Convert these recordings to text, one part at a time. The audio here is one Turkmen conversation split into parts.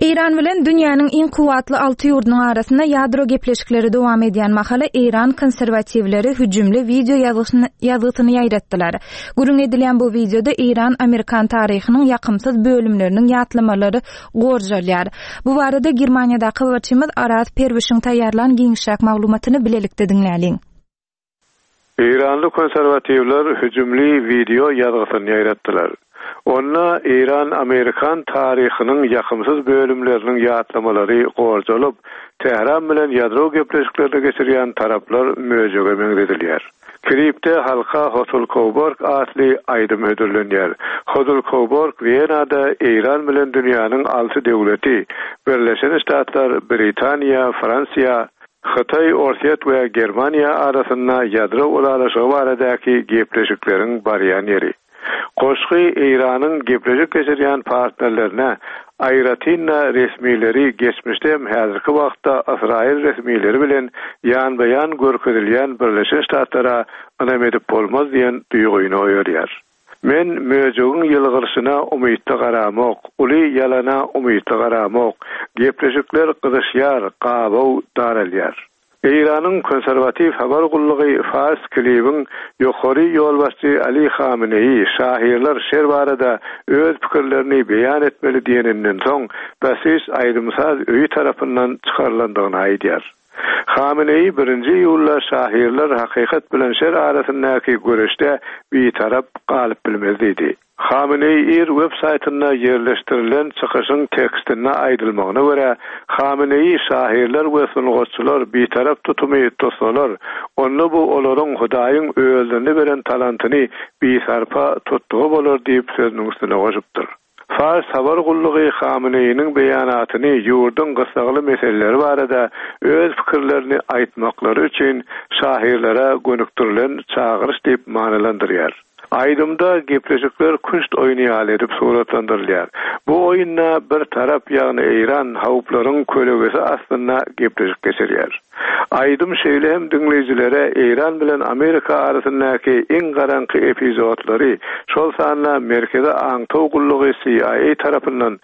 İran bilen dünýäniň iň kuwatly 6 ýurdunyň arasynda ýadro gepleşikleri dowam edýän mahala İran konserwatiwleri hüjümli video ýazygyny ýaýratdylar. Gurun edilen bu videoda İran Amerikan taryhynyň ýakymsyz bölümleriniň ýatlamalary gorjalýar. Bu barada Germaniýadaky habarçymyz Aras Perwişiň taýýarlan giňişräk maglumatyny bilelikde diňläliň. İranly konserwatiwler hüjümli video ýazygyny ýaýratdylar. Onna İran Amerikan taryhynyň ýakymsyz bölümleriniň ýatlamalary gorjalyp, Tehran bilen ýadro gepleşiklerini geçirýän taraplar möjege meňzedilýär. Kripte halka Hosul Coburg asly aýdym ödüllenýär. Hosul Coburg Vienada İran bilen dünýäniň 6 döwleti, Birleşen Ştatlar, Britaniýa, Fransiýa, Xitay, Orsiýet we Germaniýa arasynda ýadro ulalaşygy baradaky gepleşikleriň barýan ýeri. Goşgy İranyň gepleşik geçirýän partnerlerine Ayratinna resmileri geçmişde hem häzirki wagtda İsrail resmileri bilen ýan-baýan görkezilýän Birleşen Ştatlara ynam edip bolmaz diýen duýguny oýarýar. Men möjegin ýylgyryşyna umytly garamak, uly ýalana umytly garamak, gepleşikler gyzyşýar, gabaw daralýar. İran'ın konservatif habar gullugy Fars klibin ýokary ýolbaşçy Ali Khamenei şahirler şer barada öz pikirlerini beýan etmeli diýeninden soň basis aýdymsaz öýü tarapyndan çykarlandygyny aýdýar. Khamenei 1-nji ýylda şahirler hakykat bilen şer arasyndaky göreşde bir tarap galyp bilmezdi. Khamenei web-saytynda ýerleşdirilen çykyşyň tekstine aýdylmagyna görä, Khamenei şahirler we sungatçylar bir tarap tutumy tutsalar, onu bu olaryň Hudaýyň öýüldüni beren talantyny bir sarpa tutdugy bolar diýip sözüniň üstüne goşupdyr. Fars habar gullugy Khamenei'nin beýanatyny ýurdun gysagly meseleleri barada öz pikirlerini aýtmaklary üçin şahirlere gönüktirilen çağırış diýip manalandyrýar. Aýdymda gepleşikler künst oýnaýar edip suratlandyrylýar. Bu oýunda bir tarap ýagny İran hawplaryň kölegesi aslynda gepleşik geçirýär. Aýdym şeýle hem dinleýijilere İran bilen Amerika arasyndaky iň garanky epizodlary, şol sanla merkeze aňtaw gullugy CIA tarapyndan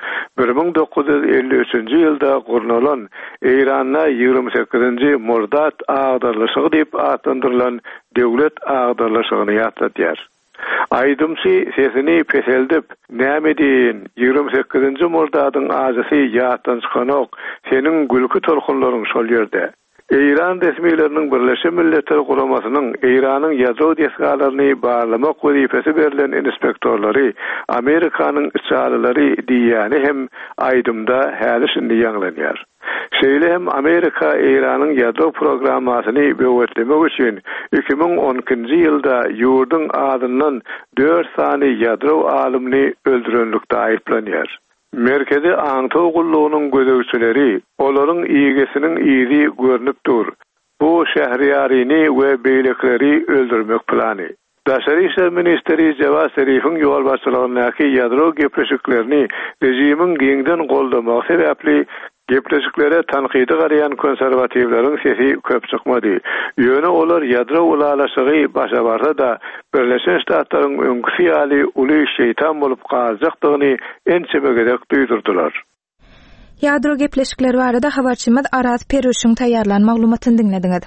1953-nji ýylda gurnulan İran'a 28-nji Murdat agdarlyşygy diýip adlandyrylan döwlet agdarlyşygyny ýatladýar. Aýdymçy sesini peseldip, näme diýin, 28-nji Murdadyň ajysy ýatdan çykanok, seniň gülki torkunlaryň şol ýerde. İran resmileriniň Birleşen Milletler Guramasynyň İranyň ýadro desgalaryny barlamak wezifesi berilen inspektorlary, Amerikanyň içalary diýýäni hem aýdymda häli şindi ýanglanýar. Şeýle hem Amerika İranyň ýadro programasyny böwetlemek üçin 2012-nji ýylda ýurdun adyndan 4 sany ýadro alymny öldürenlikde aýplanýar. Merkezi aňtaw gullugynyň gözegçileri olaryň iýgesiniň ýeri görnüp dur. Bu şähriýaryny we beýlekleri öldürmek plany. Daşary işler ministeri Javad Zarifiň ýolbaşçylygyndaky ýadro gepleşiklerini rejimiň giňden goldamak sebäpli gepleşiklere tanqidi garayan konservativlerin sesi köp çykmady. Ýöne olar ýadro ulalaşygy başa barsa da Birleşen Ştatlaryň öňkü fiýaly uly şeýtan bolup galjakdygyny ençebegedek duýdurdular. Ýadro gepleşikleri barada habarçymyz Aras Perwişiň taýýarlan maglumatyny dinlediňiz.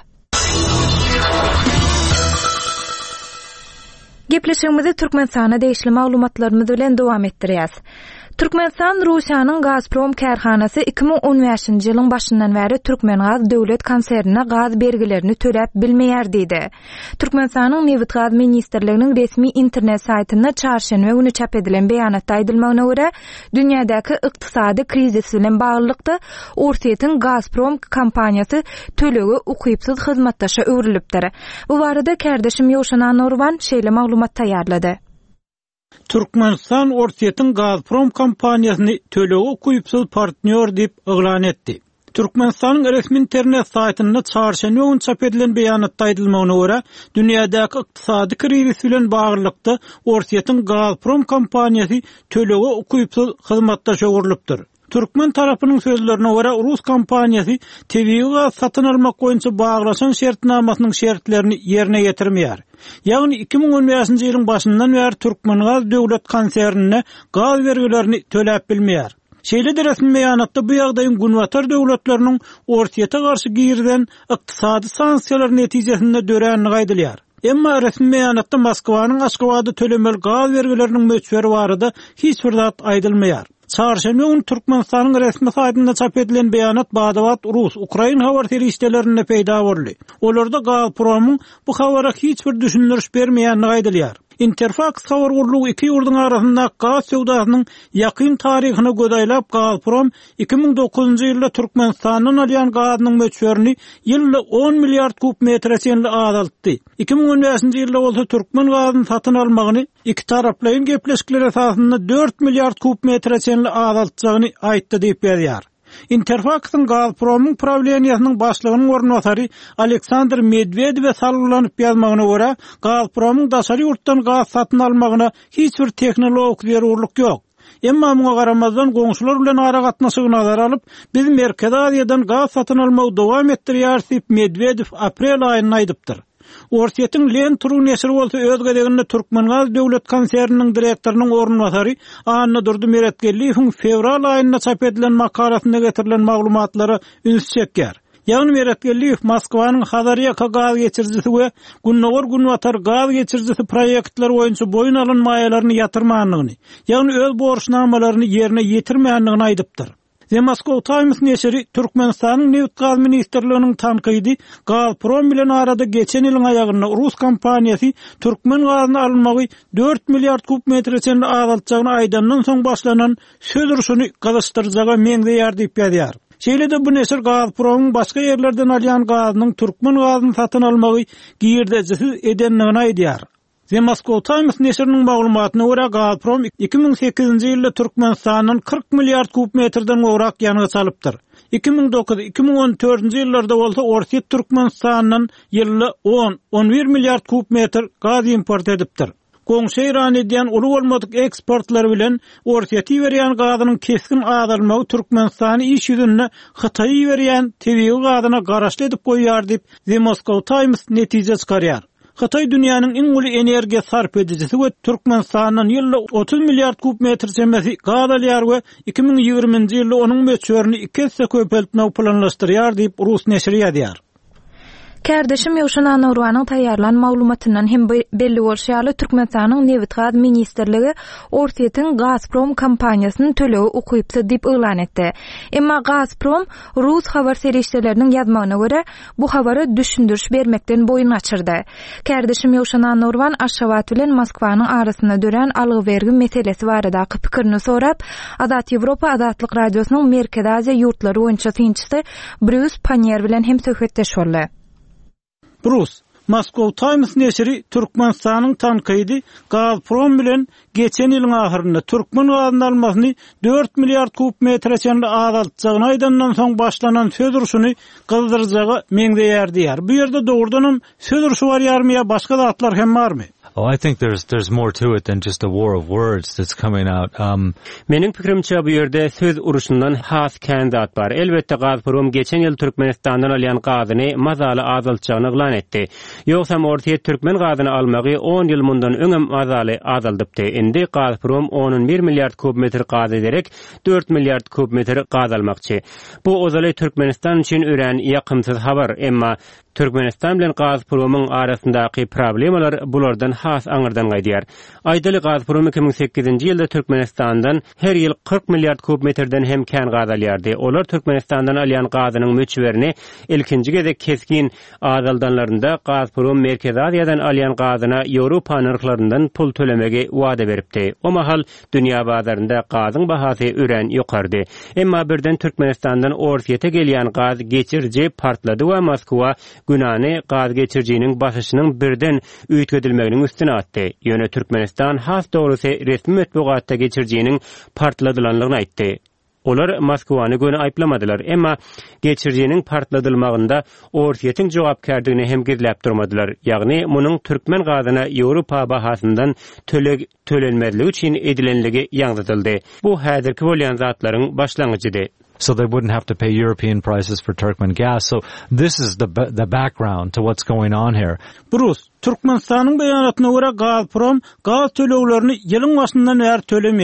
Gepleşigimizi Türkmenistana değişli maglumatlarymyz bilen dowam etdirýäs. Türkmenistan Russiýanyň Gazprom kärhanasy 2015-nji ýylyň başyndan bäri Türkmengaz döwlet konsernine gaz bergilerini töläp bilmeýär diýdi. Türkmenistanyň Neft gaz ministrliginiň resmi internet saýtynda çarşembe günü çap edilen beýanatda aýdylmagyna görä, dünýädäki ykdysady krizis bilen baglykda Orsiýetiň Gazprom kompaniýasy tölegi ukypsyz hyzmatdaşa öwrilipdir. Bu barada kärdeşim Ýowşan Norwan şeýle maglumat taýýarlady. Türkmenistan Orsiýetiň Gazprom kompaniýasyny tölegi ukypsyz partner diýip eglan etdi. Türkmenistanyň resmi internet saýtynda çarşembe günü çap edilen beýanatda aýdylmagyna görä, dünýädäki ykdysady krizis bilen baglykda Orsiýetiň Gazprom kompaniýasy tölegi ukypsyz hyzmatdaşa öwrilipdir. Türkmen tarapynyň sözlerine görä Rus kompaniýasy tebii gaz satyn almak boýunça baglaşan şertnamasynyň şertlerini ýerine ýetirmeýär. Ýagny 2015-nji ýylyň başyndan bäri Türkmengaz döwlet konsernine gaz bergilerini töläp bilmeýär. Şeýle de resmi beýanatda bu ýagdaýyň günwatar döwletleriniň Orsiýete garşy girden ykdysady sanksiýalar netijesinde dörenini gaýdylýar. Emma resmi beýanatda Moskwanyň Aşgabatda tölemel gaz vergileriniň möçberi barada hiç bir zat aýdylmaýar. Çarşamba gün Türkmenistanyň resmi saýtynda çap edilen beýanat Badavat, Rus, Ukrain habar terişdelerinde peýda boldy. Olarda Gazpromyň bu habara hiç bir düşündiriş bermeýänini gaýdylýar. Interfax habar gurulugy iki ýurduň arasynda gaz sowdasynyň ýakyn taryhyny gödaýlap Gazprom 2009-njy ýylda Türkmenistandan alýan gazynyň möçberini ýylda 10 milliard kub metre senli azaltdy. 2015-nji ýylda bolsa Türkmen gazyny satyn almagyny iki taraplaryň gepleşikler esasynda 4 milliard kub metre senli azaltjagyny aýtdy diýip berýär. Interfax'ın Gazprom'un pravleniýasynyň başlygynyň ornwatary Aleksandr Medvedew salgylanyp ýazmagyna görä, Gazprom'un daşary ýurtdan gaz satyn almagyna hiç bir tehnologik zerurlyk ýok. Emma muňa garamazdan goňşular bilen ara gatnaşygy nazara alyp, biz Merkezi Aziýadan gaz satyn almagy dowam etdirýär diýip Medvedew aprel aýyna aýdypdyr. Orsiýetiň Len Turu neşri bolsa öz gedeginde Türkmengaz döwlet konserniniň direktorynyň ornwatary Anna Durdumeretgelliýewiň fevral aýynda çap edilen makalasynda getirilen maglumatlara üns çekýär. Ýagny Meretgelliýew Moskwanyň Xazaryaka gaz geçirjisi we Gunnowar Gunwatar gaz geçirjisi proýektleri boýunça boyun alynmaýalaryny ýatyrmanlygyny, ýagny öz borçnamalaryny ýerine ýetirmeýänligini aýdypdyr. The Moscow Times neşri Türkmenistanyň Neft gaz ministrliginiň tanqydy Gazprom bilen arada geçen ýylyň aýagynda Rus kompaniýasy Türkmen gazyny almagy 4 milliard kub metre senli azaltjagyny aýdandan soň başlanan söz uruşuny gazyşdyrjaga meňdeýär diýip ýazýar. Şeýle de bu neşir Gazpromyň başga ýerlerden alýan gazynyň Türkmen gazyny satyn almagy girdejisiz edenligini aýdýar. The Moscow Times neşriniň maglumatyna görä Gazprom 2008-nji ýylda Türkmenistanyň 40 milliard kub metreden gowrak ýanyga salypdyr. 2009-2014-nji ýyllarda bolsa Orsiýet Türkmenistanyň ýylly 10-11 milliard kub metr gaz import edipdir. Goňşy Iran edýän uly bolmadyk eksportlar bilen Orsiýety berýän gazynyň keskin azalmagy Türkmenistany iş ýüzünde Hytaýy berýän tebii gazyna garaşly edip goýýar diýip The Moscow Times netije çykarýar. Hytaý dünýäniň iň uly energiýa sarp edijisi we Türkmenistanyň ýylda 30 milliard kub metr semmesi gaz alýar we 2020-nji ýylda onuň möçberini 2 hesse köpeltmäge planlaşdyrýar diýip Rus neşri ýazýar. Kärdeşim Ýowşan Anurwanyň taýýarlan maglumatyndan hem belli bolýaly Türkmenistanyň Neft gaz ministrligi Orsiýetiň Gazprom kompaniýasynyň tölegi ukypdy diýip elan etdi. Emma Gazprom Rus habar serişdeleriniň ýazmagyna görä bu habary düşündiriş bermekden boyun açyrdy. Kärdeşim Ýowşan Anurwan Aşgabat bilen Moskwanyň arasynda dören algy bergi meselesi barada pikirini sorap, Azat Ýewropa Azatlyk radiosynyň Merkezi Aziýa ýurtlary boýunça synçysy Bruce Panier bilen hem söhbetdeş boldy. Bruce, Moscow Times neşri Türkmenistanyň tanqydy Gazprom bilen geçen ýylyň ahyrynda Türkmen gazyny almagyny 4 milliard kub metre senli azaltjagyny aýdandan soň başlanan söz uruşuny gyldyrjaga meňdeýär diýär. Bu ýerde dogrudan söz uruşy barýarmy ýa başga zatlar hem barmy? Oh, I think there's more to it than just a war of words that's coming out. Meniň pikirimçe bu ýerde söz uruşundan has kandidat bar. Elbetde Gazprom geçen ýyl Türkmenistandan alýan gazyny mazaly azaltjagyny eglan etdi. Ýogsa Orsiýet Türkmen gazyny almagy 10 ýyl mundan öňem mazaly azaldypdy. Indi Gazprom 11 milliard kub metr gaz ederek 4 milliard kub metr gaz almakçy. Bu ozaly Türkmenistan üçin ören ýakymsyz habar, emma Türkmenistan bilen Gazpromyň arasyndaky problemalar bulardan has aňyrdan gaýdýar. Aýdaly Gazprom 2008-nji ýylda Türkmenistandan her ýyl 40 milliard kub metrden hem kän gaz alýardy. Olar Türkmenistandan alýan gazynyň möçberini ilkinji gezek keskin azaldanlarynda Gazprom Merkezi Aziýadan alýan gazyna Ýewropa narhlaryndan pul tölemegi wada beripdi. O mahal dünýä bazarynda gazyň bahasy ören ýokardy. Emma birden Türkmenistandan Orsiýete gelýän gaz geçirji partlady we Moskwa günany gaz geçirjiniň başyşynyň birden üýtgedilmeginiň üstüne atdy. Ýöne Türkmenistan has dogrusu resmi metbuatda geçirjiniň partladylanlygyny aýtdy. Olar Moskwany göni aýplamadylar, emma geçirjiniň partladylmagynda Orsiýetiň jogapkärdigini hem gizläp durmadylar. Ýagny munyň Türkmen gazyna Ýewropa bahasyndan tölenmezligi üçin edilenligi ýaňdyldy. Bu häzirki bolýan zatlaryň başlangyjydy. So they wouldn't have to pay European prices for Turkmen gas. So this is the background to what's going on here. Bruce, Türkmenistanyň beýanatyna görä Gazprom gaz töleglerini ýylyň başyndan bäri tölemeýär.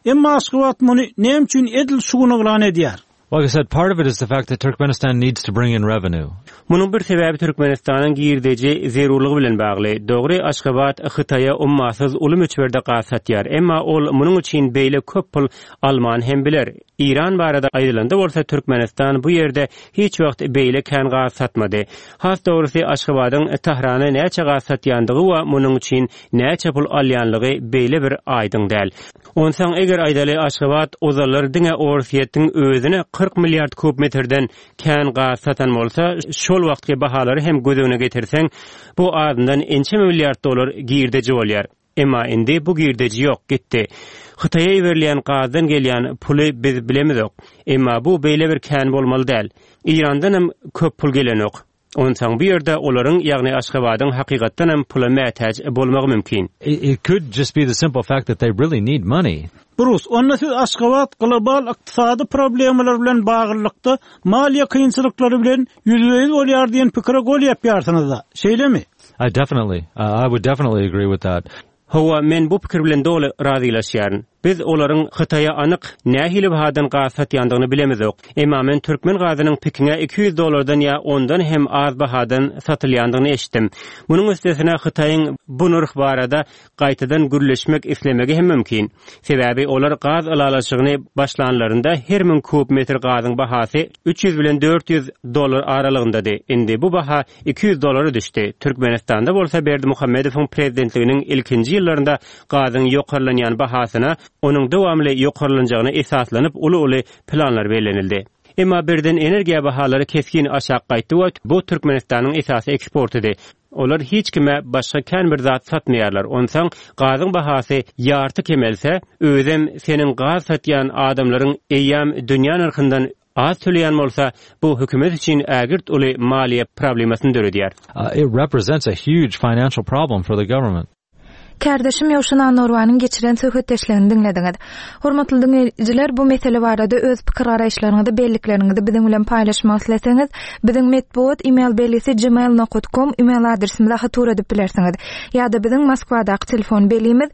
Emma Aşgabat muny näme üçin edil şuguny glan edýär? Like I said, part of it is the fact that Turkmenistan needs to bring in revenue. Munun bir sebäbi Türkmenistanyň girdeji zerurlygy bilen bagly. Dogry Aşgabat Hytaýa ummasyz uly müçberde gasatýar. Emma ol munyň üçin beýle köp pul alman hem biler. İran barada aýdylanda bolsa Türkmenistan bu ýerde hiç wagt beýle kän gasatmady. Has dogrusy Aşgabatyň Tahrana näçe gasatýandygy we munyň üçin näçe pul alýanlygy beýle bir aýdyň däl. Onsaň eger aýdaly Aşgabat ozallar diňe Orsiýetiň özüne 40 milyard kubmetrden kän gasatan bolsa, şol wagtky bahalary hem gözüne getirseň, bu adyndan ençe milyard dolar girdeji bolýar. Emma indi bu girdeji ýok, gitdi. Hytaýa berilýän gazdan gelýän puly biz bilemizok. Emma bu beýle bir kän bolmaly däl. İrandan hem köp pul gelenok. Onsaň bu ýerde olaryň, ýagny Aşgabatyň hakykatdan hem pula mätäç bolmagy mümkin. It could just be the simple fact that they really need money. Bruce, onna siz Aşgabat global ykdysady problemler bilen baglanykda maliýe kynçylyklary bilen ýüzbeýiz bolýar diýen pikire gol ýapýarsyňyz da. Şeýlemi? I would definitely agree with that. Hawa men bu pikir bilen dolu razylaşýaryn. Biz olaryň Hytaýa anyk nähili bahadan gasatýandygyny bilemizok. Emma men türkmen gazynyň pikine $200 ýa ondan hem az bahadan satylýandygyny eşitdim. Munyň üstesine Hytaýyň bu nurh barada gaýtadan gürleşmek islemegi hem mümkin. Sebäbi olar gaz alalaşygyny başlanlarynda her 1000 kubmetr gazyň bahasy $300 bilen $400 aralygyndady. Indi bu baha $200 düşdi. Türkmenistanda bolsa Berdi Muhammedowyň prezidentliginiň ilkinji ýyllarynda gazyň ýokarlanýan bahasyna onun dowamly ýokarlanjagyna esaslanyp uly planlar bellenildi. Emma birden energiýa bahalary keskin aşağı gaýtdy we bu Türkmenistanyň esasy eksportydy. Olar hiç kime başga kän bir zat satmaýarlar. Onsaň gazyň bahasy ýarty kemelse, özem senin gaz satýan adamlaryň eýýam dünýä narkyndan az töleýän bolsa, bu hökümet üçin ägirt uly maliýe problemasyny döredýär. It represents a huge financial problem for the government. Kardeşim Ýowşan Norwanyň geçiren söhbetleşlerini dinlediňiz. Hormatly dinleýijiler, bu mesele barada öz pikir garaýşlaryňyzy bellikleriniňizi biziň bilen paýlaşmak isleseňiz, biziň medpuat email belisi gmail.com email adresimizde hatur edip bilersiňiz. Ýa-da biziň Moskwadaky telefon belimiz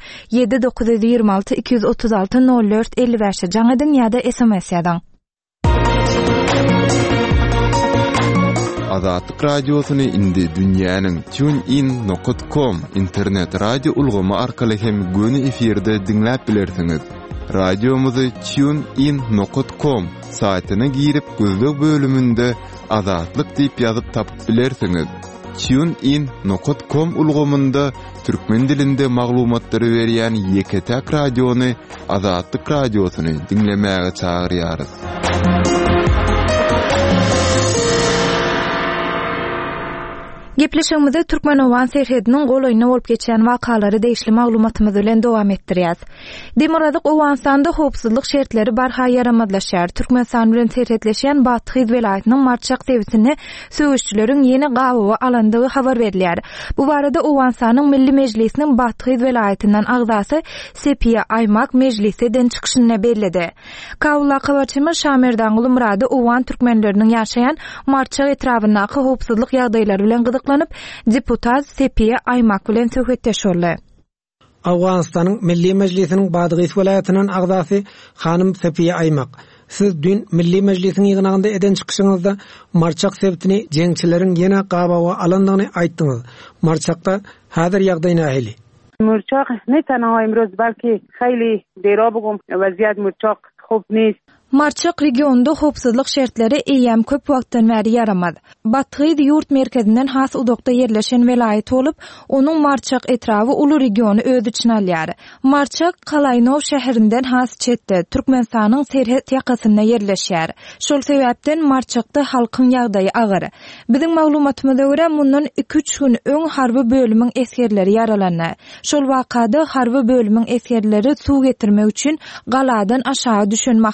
7926 236 04 55 jaňydyň ýa-da SMS ýazyň. Azatlyk radiosyny indi dünýäniň tunein.com internet radio ulgamy arkaly hem göni efirde dinläp bilersiňiz. Radiomuzy tunein.com saýtyna girip gözlük bölüminde Azatlyk diýip ýazyp tapyp bilersiňiz. tunein.com ulgamynda türkmen dilinde maglumatlary berýän ýeketäk radiony Azatlyk radiosyny dinlemäge çagyrýarys. Gepleşigimizi Türkmenowan serhediniň golaýyna bolup geçen wakalary deýişli maglumatymyz bilen dowam etdirýäs. Demiradyk Owganstanda howpsuzlyk şertleri barha ýaramadlaşýar. Türkmenistan bilen serhetleşen Bathy welaýatynyň Marçak dewsini söwüşçüleriň ýeni gabawy alandygy habar berilýär. Bu barada Owganstanyň Milli Mejlisiniň Bathy welaýatynyň agzasy Sepiýa Aýmak mejlisden çykyşyny bellädi. Kawula kabarçymy Şamerdan Gulmurady Owgan türkmenleriniň ýaşaýan Marçak etrafyndaky howpsuzlyk ýagdaýlary bilen deputat Sepiýa Aýmak bilen söhbetleşýärler. Awganistanyň Milli Mejlisiniň Bathy welaýatynyň agzasy hanym Sepiýa Aýmak. Siz dün Milli Mejlisiň ýygnagynda eden çykyşyňyzda Marçak sebäpini jeňçileriň ýene gabawa alandygyny aýtdyňyz. Marçakda häzir ýagdaý nähili? Marçak ne tanha imroz belki hayli dera bugün vaziyet Marçak خوب نیست. Marçak regionda howpsuzlyk şertleri eýäm köp wagtdan bäri ýaramady. Bathy ýurt merkezinden has udakda ýerleşen welaýat bolup, onuň Marçak etrafy uly regiony öz içine alýar. Marçak Kalaýnow şäherinden has çetde, Türkmenistanyň serhet ýakasyna ýerleşýär. Şol sebäpden Marçakda halkyň ýagdaýy agyr. Biziň maglumatymyza görä mundan 2-3 gün öň harby bölümiň eskerleri ýaralandy. Şol wakada harby bölümiň eskerleri suw getirmek üçin galadan aşağı düşen mahaly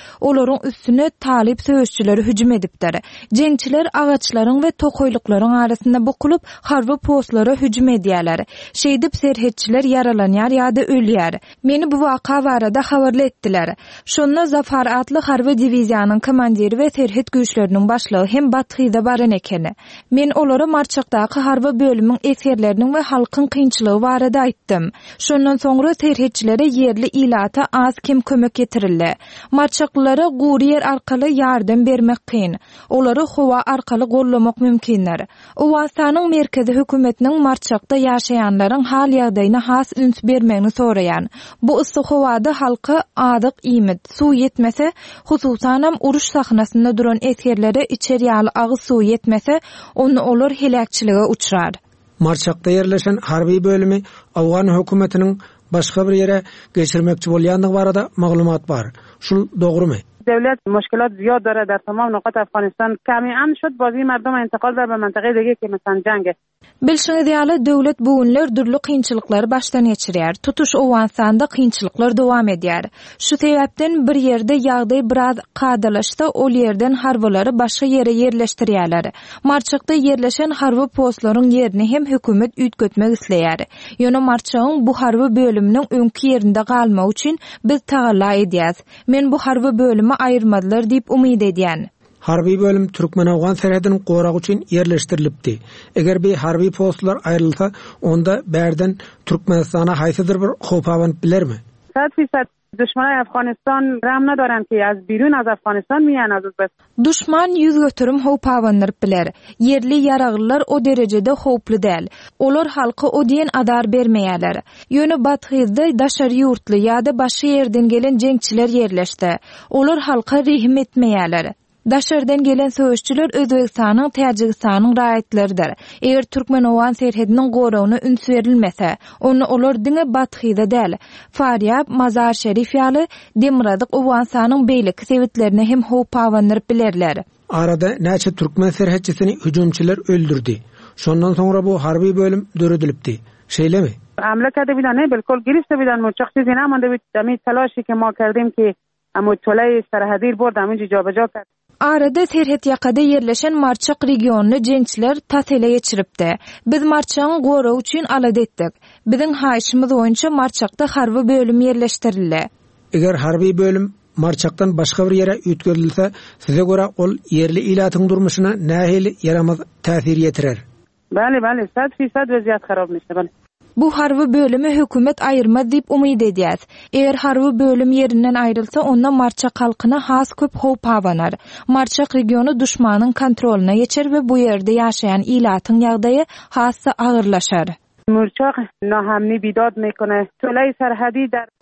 olaryň üstüne talip söýüşçileri hüjüm edipdir. Jeňçiler agaçlaryň we tokoýlyklaryň arasynda bokulup harby postlara hüjüm edýärler. Şeýdip serhetçiler yaralanýar ýa-da ölýär. Meni bu waka barada habarly etdiler. Şonda Zafar adly harby diwiziýanyň komandiri we serhet güýçleriniň başlygy hem Bathyda baran ekeni. Men olara Marçakdaky harby bölümiň esgerleriniň we halkyň kynçylygy barada aýtdym. Şondan soňra serhetçilere yerli ilata az kim kömek getirildi. Marçaklylara guriyer arkaly ýardam bermek kyn. Olary howa arkaly gollamak mümkindir. Owastanyň merkezi hökümetiniň Marçakda ýaşaýanlaryň hal ýagdaýyna has üns bermegini soraýan. Bu yssyk howada halka adyk iýmit, suw ýetmese, hususan hem uruş sahnasynda duran esgerlere içeri ýaly agyz suw ýetmese, onu olar helakçylyga uçrar. Marçakda yerleşen harbi bölümi Awgan hökümetiniň başga bir ýere geçirmekçi bolýandygy barada maglumat bar. Şul dogrymy? دولت مشکلات زیاد داره در تمام نقاط افغانستان. کمی امن شد بازی مردم انتقال در به منطقه دیگه که مثلا جنگ. Bilşiňiz ýaly döwlet bu günler dürli kynçylyklary başdan geçirýär. Tutuş Owganstanda kynçylyklar dowam edýär. Şu sebäpden bir ýerde ýagdaý biraz kadalaşdy, ol ýerden harbylary başga ýere ýerleşdirýärler. Marçakda ýerleşen harby postlaryň ýerini hem hökümet üýtgetmek isleýär. Ýöne Marçagyň bu harby bölüminiň öňki ýerinde galmak üçin biz tagalla edýäs. Men bu harby bölümi aýyrmadylar diýip umyd edýän. Harbi bölüm Türkmen-Awgan serhedini gorak üçin yerleşdirilipdi. Eger bir harbi postlar aýrylsa, onda bärden Türkmenistana haýsydyr bir howpawan bilermi? 100% düşmanlar Afganistan ram nadaran ki az birun az Afganistan miýan az bes. Düşman ýüz götürüm howpawanlar biler. Yerli ýaraglylar o derejede howply däl. Olar halky o diýen adar bermeýärler. Ýöne Bathyda daşary ýurtly ýa-da başga ýerden gelen jeňçiler ýerleşdi. Olar halka rehim etmeýärler. Daşardan gelen söýüşçiler Özbegistanyň, Täjikistanyň raýatlarydyr. Eger Türkmen-Awgan serhediniň goragyna üns berilmese, onu olar diňe Bathyda däl. Faryab, Mazar Şerif ýaly Demiradyk Owganstanyň beýleki sebitlerini hem howpawanlar bilerler. Arada näçe Türkmen serhetçisini hüjümçiler öldürdi. Şondan soňra bu harbi bölüm döredilipdi. Şeýlemi? Hamle kerde bilen ne bilkul girişte bilen muçak çizi namande bit demi telaşy ki ma kerdim ki amu tolay serhedîr bord amî jabaja kerd. Arada serhet ýakada yerleşen Marçak regionuny jeňçiler tasele geçiripdi. Biz Marçagyň goragy üçin alad etdik. Biziň haýşymyz boýunça Marçakda harby bölüm yerleşdirildi. Eger harby bölüm Marçakdan başga bir ýere üýtgerilse, size göre ol yerli ilatyň durmuşyna nähili yaramaz täsir ýetirer? Bäli, 100% weziyat harap nişdi. Bu harby bölümi hökümet aýyrma diýip umyd edýär. Eger harby bölüm ýerinden aýrylsa, onda Marçak halkyna has köp howpawanar. Marçak regionu düşmanyň kontrolyna geçer we bu ýerde ýaşaýan ilatyň ýagdaýy hassa agyrlaşar. Marçak nahamni bidad mekone. Tolay serhedi der.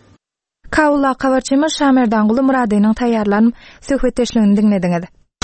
Kawla kawarçymy Şamerdanguly Muradynyň taýýarlanyp söhbetdeşligini dinlediňiz.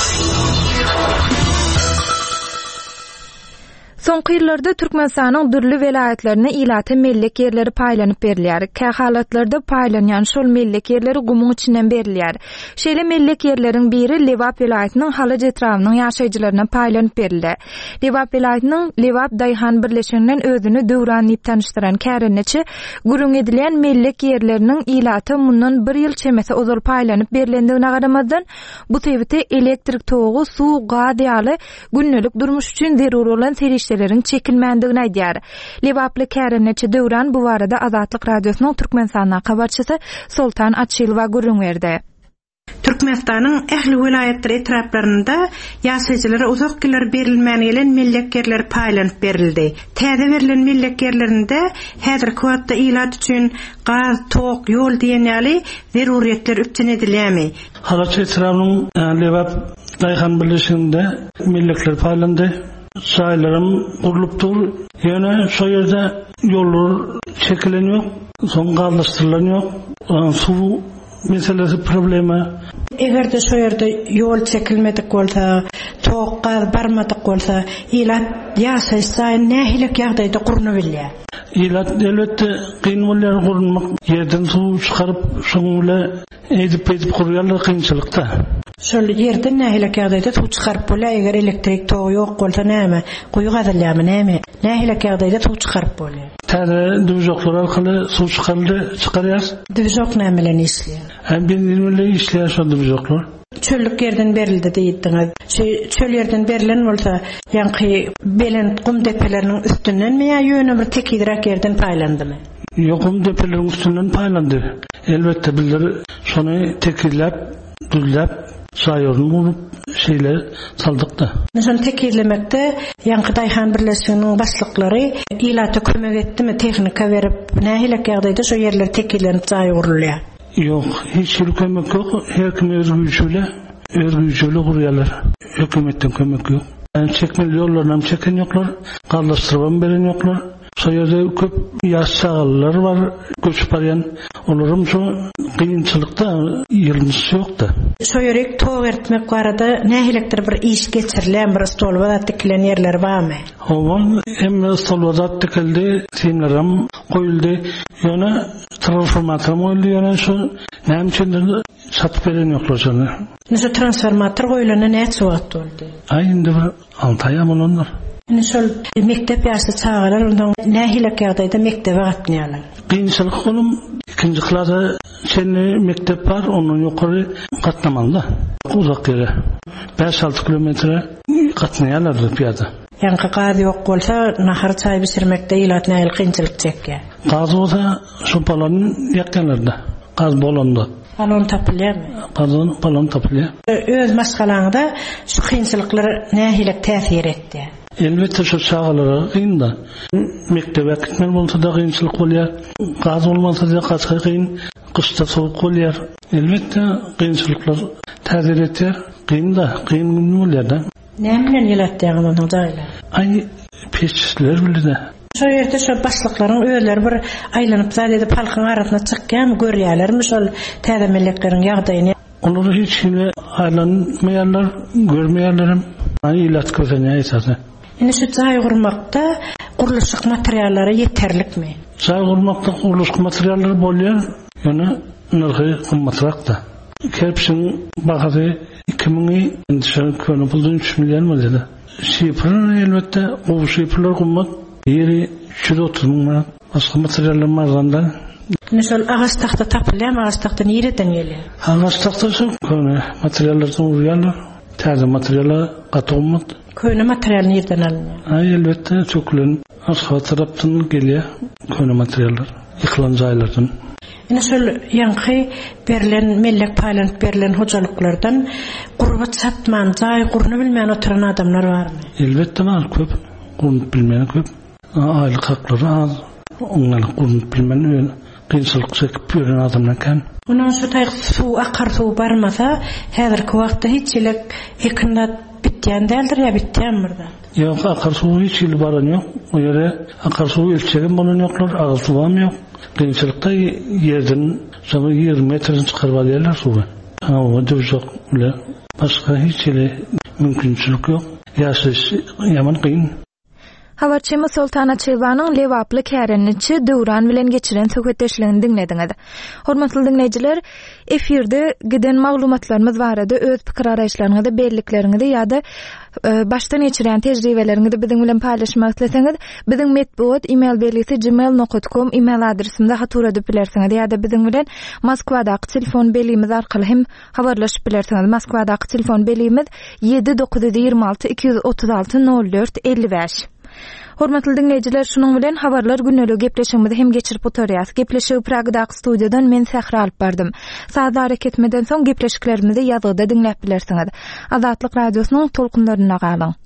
Soňky ýyllarda Türkmenistanyň dürli welaýatlaryna ilata mellek ýerleri paýlanyp berilýär. Kä halatlarda paýlanýan şol mellek ýerleri gumuň içinden berilýär. Şeýle mellek ýerleriň biri Lewap welaýatynyň Halyj etrawynyň ýaşaýjylaryna paýlanyp berildi. Lewap welaýatynyň Lewap Daýhan birleşigininden özüni döwran diýip tanıştyran kärenneçi gurung edilen mellek ýerleriniň ilata mundan 1 ýyl çemese ozal paýlanyp berilendigine garamazdan bu sebäpde elektrik togy, suw, gaz ýaly günnelik durmuş üçin zerur olan serişler çekilmändigini aýdýar. Lewaply kärenneçi Döwran bu barada Azatlyk radiosynyň Türkmenistana habarçysy Soltan Atşylowa gurrun berdi. Türkmenistanyň ähli welaýatlar etraplarynda ýaşaýjylara uzak ýyllar berilmän gelen mellek ýerler paýlanyp berildi. Täze berilen mellek ýerlerinde häzirki wagtda ilat üçin gaz, tok, ýol diýen ýaly zeruriýetler üpçen edilýärmi? Halyj etrawynyň Lewap Daýhan birleşiginde mellekler paýlandy. Şaýlarym gurulupdyr. Ýöne şo ýerde ýollar çekilenýär, soň gazlaşdyrylýar. Suw meselesi problema. Egerde şo ýerde ýol çekilmedik bolsa, tok gaz barmadyk bolsa, ilat ýaşaýsa nähilek ýagdaýda gurnup bilýär. Ilat elbetde gyn bolýar gurunmak. Ýerden suw çykaryp şoňla edip gurýarlar kynçylykda. Şol ýerde nähile ýagdaýda suw çykaryp bolar, eger elektrik togy ýok bolsa näme? Guýu gazalýamy näme? Nähile ýagdaýda suw çykaryp bolar. Täze düzoklar arkaly suw çykarýar. Düzok näme bilen işleýär? Hem bilen işleýär şol düzoklar. Çöllük yerden berildi diýdiňiz. Çöl yerden berilen bolsa, ýa-ni belen kum depeleriniň üstünden mi ýa ýöne bir tekidirek yerden paýlandymy? Ýokum depeleriň üstünden paýlandy. Elbetde bizler şonu tekirläp, düzläp, saýoruny bulup şeýler saldykda. Şonu tekirlemekde ýa-ni Daýhan birleşiginiň başlyklary ilata kömek etdimi, tehnika berip, nähile ýagdaýda şo ýerler tekirlenip saýurulýar. Yok, hiç kömek yok. Her kim özgürlüğüyle kuruyarlar. Hükümetten kömek yok. Yani çekmeli yollarından çeken yoklar. Karlaştırman veren yoklar. Soyada köp yaş çağlılar var. Göçüp arayan olurum şu kıyınçılıkta yılınız yok da. Soyarek toğ etmek var da nehilektir bir iş geçirilen bir stolvadat dikilen yerler var mı? Ovan hem stolvadat dikildi, timlerim koyuldu. Yani transformatörüm koyuldu. Yani şu neyim çendir satıp veren yoklar sana. Nasıl transformatör koyulana ne etsuat oldu? Ayında bir 6 ay aman onlar. Yani şol mektep yaşlı çağırlar, ondan nehilek ýagdaýda mektebe gatnaýarlar. Kıyınçılık olum, ikinci klasa seni mektep var, onun yukarı katnamalı. Uzak yere. 5-6 kilometre katnaýarlar piyada. Yani gazy yok bolsa, nahar çay biçirmekde ilat näil kynçylyk çekýär. Gazy bolsa, şu palanyny ýakýanlarda. Gaz bolonda. Palon tapylýarmy? Palon tapylýar. Öz maskalaňda şu kynçylyklar nähilek täsir etdi? Elbette şu çağlara kıyında. Mektebe gitmen bolsa da kıyınçılık bolýar. Gaz olmasa da gaçka kıyın, kışta soğuk bolýar. Elbette kıyınçılıklar täsir etýär. Kıyında, kıyın bolýar da. Näme bilen ýeletdiňiz onu daýlar? Ay peçler bildi. Şo ýerde şo başlyklaryň özleri bir aýlanyp zalede palkyň arasyna çykýan görýärlermi şol täze mellekleriň ýagdaýyny? Onları hiç kimle aylanmayanlar, görmeyenlerim ilat közeneye esası. Yani şu çay kurmakta kuruluşluk materyalleri yeterlik mi? Çay kurmakta kuruluşluk materyalleri bolýar, yani nırgı kımmatrak da. Kerpişin bakası 2000'i dışarı köyünü bulduğun 3 milyon mu dedi. Şifrın elbette o şifrlar kummak yeri 330 milyon. Başka materyaller marzandan. Mesela ağaç tahta tapılıyor, ağaç tahta nereden geliyor? Ağaç tahta şu köyüne materyalardan uğrayarlar. Taze materyalar katı olmaz. Köyüne materyal nereden alınıyor? Elbette çökülen aşağı taraftan geliyor köyüne materyaller. Yıkılan caylardan. Şol yankı berilen, mellek paylanıp berilen hocalıklardan gurbat satman, cay kurunu bilmeyen oturan adamlar var mı? Elbette var, köp. Kurunu bilmeyen köp. Aylık hakları az. Onları kurunu bilmeyen öyle. Kıyınçılık çekip yören adamlar kan. Ondan şu tayıq su, akar su barmasa, häzirki wagtda hiç ilek ekindat bitýän däldir ya bitýän burada? Yok, akar su hiç ili baran yok. O yere akar su ölçegen bolan yoklar, ağır su var mı yok. Kıyınçılıkta yerden 20 metrini çıkarıp alýarlar suyu. O düz yok bile. Başka hiç ili mümkünçülük yok. Yaşayış yaman kıyın. Habarçymyz Sultana Çeýbanyň lewaply kärençi döwran bilen geçiren söhbetdeşligini dinlediňiz. Hormatly dinleýijiler, efirde giden maglumatlarymyz barada öz pikir araýşlaryňyzy, bellikleriňizi ýa-da baştan geçiren tejribeleriňizi biziň bilen paýlaşmak isleseňiz, biziň medbuat email belgisi gmail.com email adresimde hatura edip bilersiňiz ýa-da biziň bilen Moskwadaky telefon belgimiz arkaly hem habarlaşyp bilersiňiz. Moskwadaky telefon belgimiz 7926 236 04 55. Hormatly dinleýijiler, şunuň bilen habarlar günnelik gepleşigimizi hem geçirip oturýas. Gepleşigi Pragdaky studiýadan men Sähra alyp bardym. Saat hareket etmeden soň gepleşiklerimizi ýazgyda dinläp bilersiňiz. Azatlyk radiosynyň tolkunlaryna galyň.